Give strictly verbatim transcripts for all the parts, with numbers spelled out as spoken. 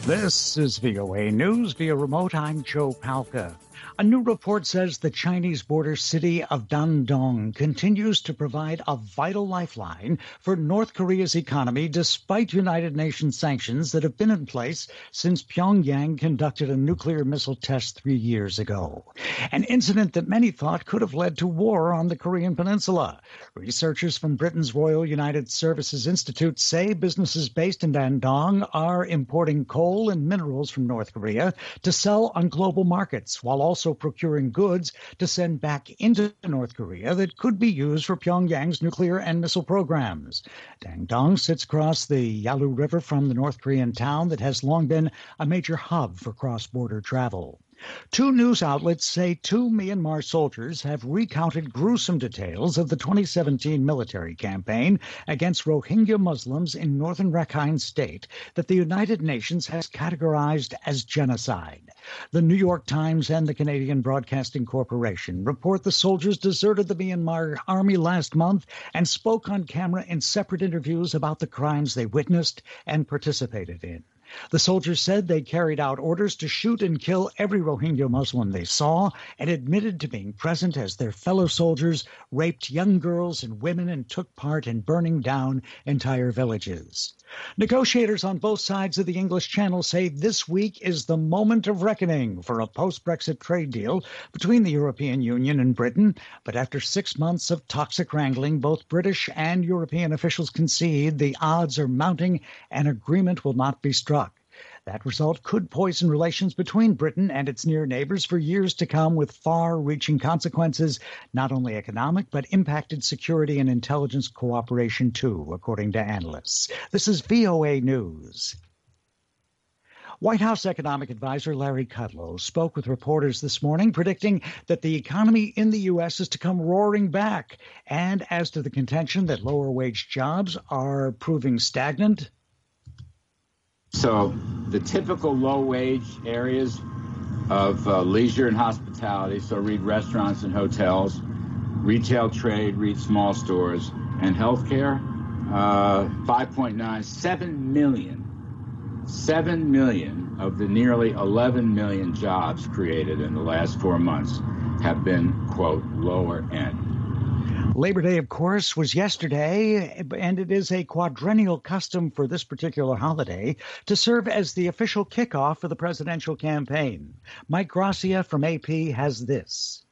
This is V O A News via remote. I'm Joe Palca. A new report says the Chinese border city of Dandong continues to provide a vital lifeline for North Korea's economy despite United Nations sanctions that have been in place since Pyongyang conducted a nuclear missile test three years ago. An incident that many thought could have led to war on the Korean peninsula. Researchers from Britain's Royal United Services Institute say businesses based in Dandong are importing coal and minerals from North Korea to sell on global markets, while also procuring goods to send back into North Korea that could be used for Pyongyang's nuclear and missile programs. Dandong sits across the Yalu River from the North Korean town that has long been a major hub for cross-border travel. Two news outlets say two Myanmar soldiers have recounted gruesome details of the twenty seventeen military campaign against Rohingya Muslims in northern Rakhine State that the United Nations has categorized as genocide. The New York Times and the Canadian Broadcasting Corporation report the soldiers deserted the Myanmar army last month and spoke on camera in separate interviews about the crimes they witnessed and participated in. The soldiers said they carried out orders to shoot and kill every Rohingya Muslim they saw and admitted to being present as their fellow soldiers raped young girls and women and took part in burning down entire villages. Negotiators on both sides of the English Channel say this week is the moment of reckoning for a post-Brexit trade deal between the European Union and Britain. But after six months of toxic wrangling, both British and European officials concede the odds are mounting and agreement will not be struck. That result could poison relations between Britain and its near neighbors for years to come, with far-reaching consequences, not only economic, but impacted security and intelligence cooperation too, according to analysts. This is V O A News. White House economic advisor Larry Kudlow spoke with reporters this morning, predicting that the economy in the U S is to come roaring back. And as to the contention that lower-wage jobs are proving stagnant, so the typical low-wage areas of uh, leisure and hospitality, so read restaurants and hotels, retail trade, read small stores, and healthcare, uh, five point nine, seven million, seven million of the nearly eleven million jobs created in the last four months have been, quote, lower end. Labor Day, of course, was yesterday, and it is a quadrennial custom for this particular holiday to serve as the official kickoff for the presidential campaign. Mike Gracia from A P has this.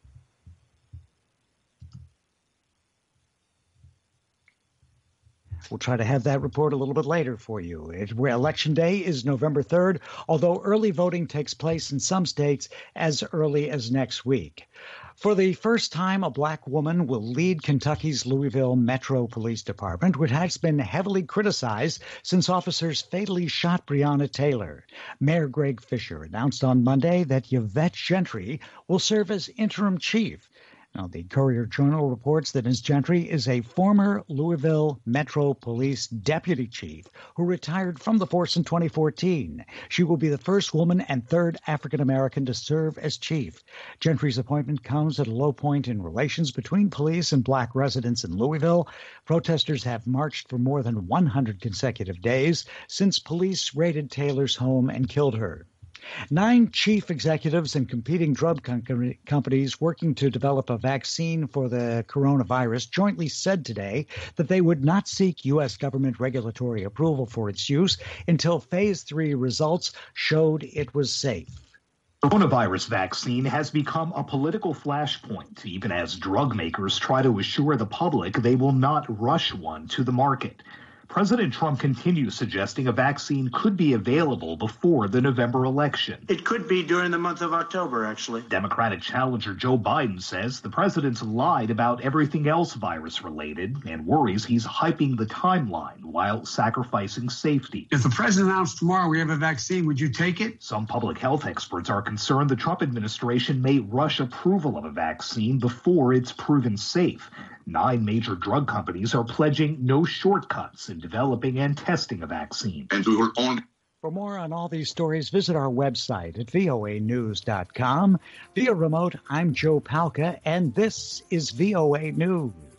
We'll try to have that report a little bit later for you. It, Election Day is November third, although early voting takes place in some states as early as next week. For the first time, a black woman will lead Kentucky's Louisville Metro Police Department, which has been heavily criticized since officers fatally shot Breonna Taylor. Mayor Greg Fisher announced on Monday that Yvette Gentry will serve as interim chief. Now, the Courier-Journal reports that Miz Gentry is a former Louisville Metro Police deputy chief who retired from the force in twenty fourteen. She will be the first woman and third African-American to serve as chief. Gentry's appointment comes at a low point in relations between police and black residents in Louisville. Protesters have marched for more than one hundred consecutive days since police raided Taylor's home and killed her. Nine chief executives and competing drug com- companies working to develop a vaccine for the coronavirus jointly said today that they would not seek U S government regulatory approval for its use until phase three results showed it was safe. The coronavirus vaccine has become a political flashpoint, even as drug makers try to assure the public they will not rush one to the market. President Trump continues suggesting a vaccine could be available before the November election. It could be during the month of October, actually. Democratic challenger Joe Biden says the president's lied about everything else virus-related and worries he's hyping the timeline while sacrificing safety. If the president announced tomorrow we have a vaccine, would you take it? Some public health experts are concerned the Trump administration may rush approval of a vaccine before it's proven safe. Nine major drug companies are pledging no shortcuts in developing and testing a vaccine. And we will only For more on all these stories, visit our website at V O A news dot com. Via remote, I'm Joe Palca, and this is V O A News.